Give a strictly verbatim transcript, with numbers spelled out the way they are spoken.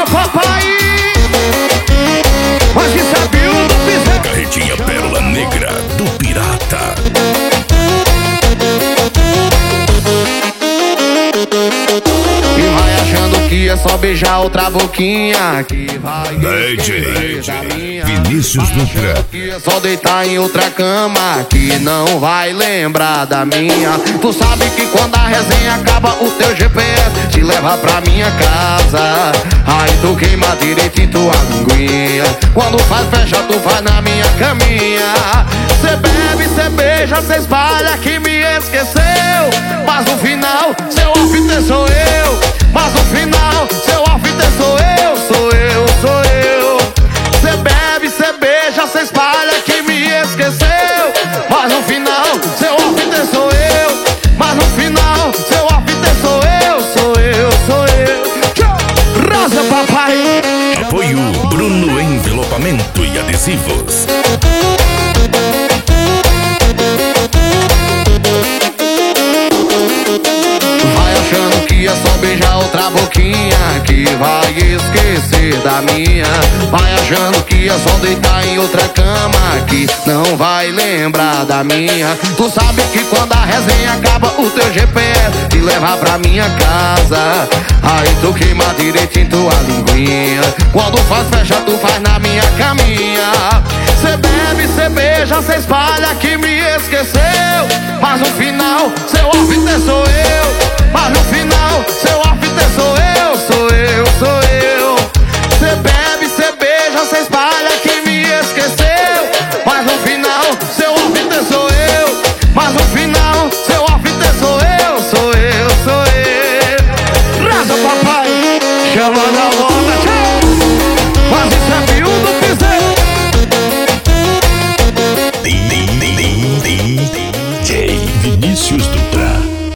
Rosa, papai. Mas que sabe o do piseiro. Carretinha Pérola Negra do Pirata. E vai achando que é só beijar outra boquinha, que vai D J Vinícius Dutra. Que é só deitar em outra cama, que não vai lembrar da minha. Tu sabe que quando a resenha acaba, o teu G P S te leva pra minha casa. Aí tu queima direito em tua linguinha. Quando faz festa, tu faz na minha caminha. Cê bebe, cê beija, cê espalha que me esqueceu. Mas no final, seu after sou eu. Mas no final, seu after sou eu. Sou eu, sou eu. Cê bebe, cê beija, cê espalha que me esqueceu. Mas no final, seu after sou eu. Mas no final, seu after sou eu. Sou eu, sou eu. Rosa, papai. Apoio Bruno Envelopamento e Adesivos. Vai achando que é só beijar outra boquinha, que vai esquecer da minha. Vai achando que é só deitar em outra cama, que não vai lembrar da minha. Tu sabe que quando a resenha acaba, o teu G P S te leva pra minha casa. Aí tu queima direito em tua linguinha. Quando faz festa, tu faz na minha caminha. Cê bebe, cê beija, cê espalha que me esqueceu. Mas no final, seu after sou eu. Mas no final, seu after sou eu. Sou eu, sou eu. Cê bebe, cê beija, cê espalha que me esqueceu. Mas no final, seu after sou eu. Mas no final, seu after sou eu. Sou eu, sou eu. Raza, papai. Chama na onda, tchau. Mas isso é miúdo, piseiro. D J Vinícius Dutra.